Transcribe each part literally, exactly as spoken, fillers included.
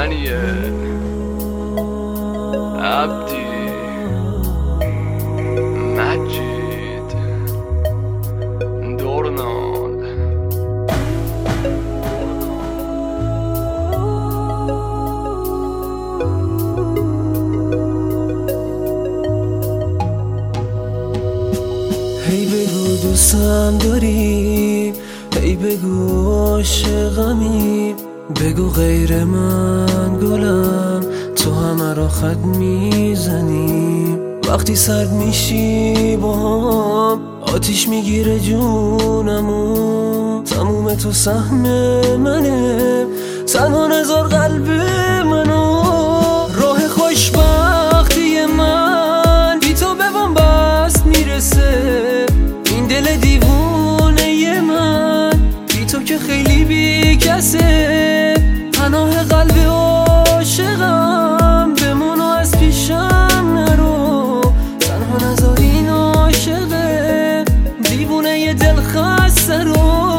منیه عبدی مجید دورنال هی بگو دوستم داری، هی بگو عاشقمی، بگو غیر من گلم تو همه را خط میزنی. وقتی سرد میشی با هم آتیش میگیره جونمو، تموم تو سهم منه تنها نذار قلب منو. راه خوشبختی من بی تو به بنبست میرسه، این دل دیوونه من بی تو که خیلی بی کسه. پناه قلب عاشقم بمون و از پیشم نرو، تنها نذار این عاشقه دیوونه ی دل خسته رو.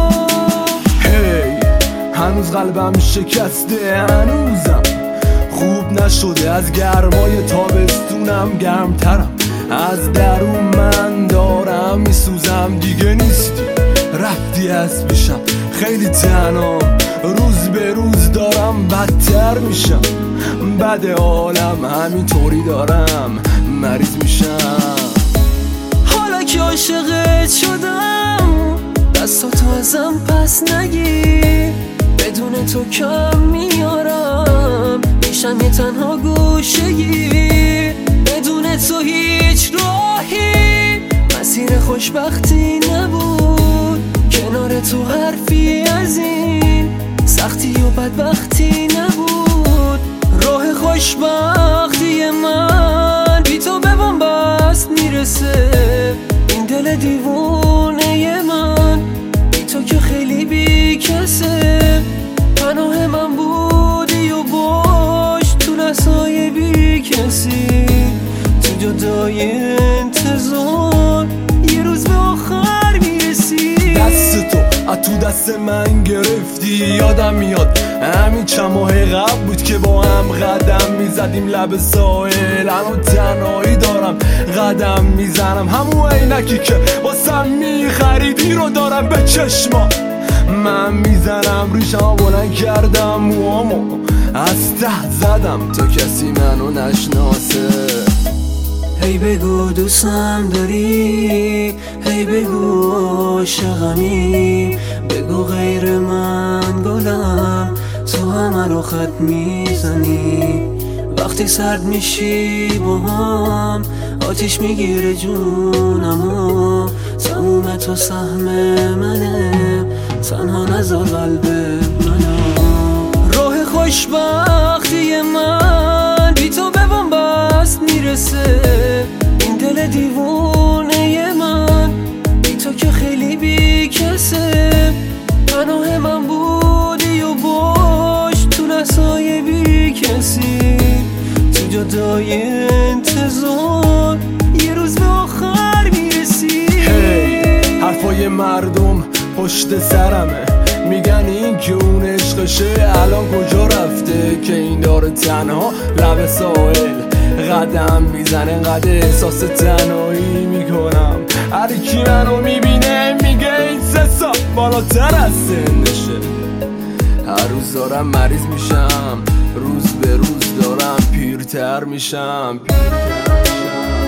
هی هنوز قلبم شکسته، هنوزم خوب نشده، از گرمای تابستونم گرمترم، از درون من دارم میسوزم. دیگه نیستی رفتی از پیشم، خیلی تنها روز به روز دارم بدتر میشم. بد عالم همینطوری دارم مریض میشم. حالا که عاشقت شدم دستاتو ازم پس نگیر، بدون تو کم میارم میشم یه تنها گوشه‌گیر. بدون تو هیچ راهی مسیر خوشبختی نبود، کنار تو حرفی از این سختی و بدبختی نبود. راه خوشبختی من بی تو به بنبست میرسه، این دل دیوونه من بی تو که خیلی بی کسه. پناه من بودی و باش تو نسای بی کسی، تو جدای انتظار یه روز به آخر میرسی. دست تو از تو دست من گرفتی، یادم میاد همین چند ماه قبل بود که با هم قدم میزدیم لب ساحل. الان تنهایی دارم قدم میزنم، همون عینکی که واسم میخریدی رو دارم به چشما. من میزنم ریشم بلند کردم موامو از ته زدم تا کسی منو نشناسه. هی بگو دوستم داری، هی بگو عاشقمی، بگو غیر من گلم تو همه رو خط میزنی. وقتی سرد میشی با هم آتیش میگیره جونمو، تموم تو سهم منه تنها نذار قلب منو. راه خوشبختی من بی تو به بنبست میرسه، این دل دیوونه من بی تو که خیلی بی کسه. پناه من بودی و باش تو نسای بی کسی، تو جدای انتظار یه روز به آخر میرسی. هی حرفای مردم پشت سرمه، میگن این که اون عشقشه الان کجا رفته که این داره تنها لب ساحل قدم میزنه. قد احساس تنهایی میکنم، هر کی منو میبینه میگه این سه سال بالاتر از سنشه. هر روز دارم مریض میشم، روز به روز دارم پیرتر میشم پیرتر میشم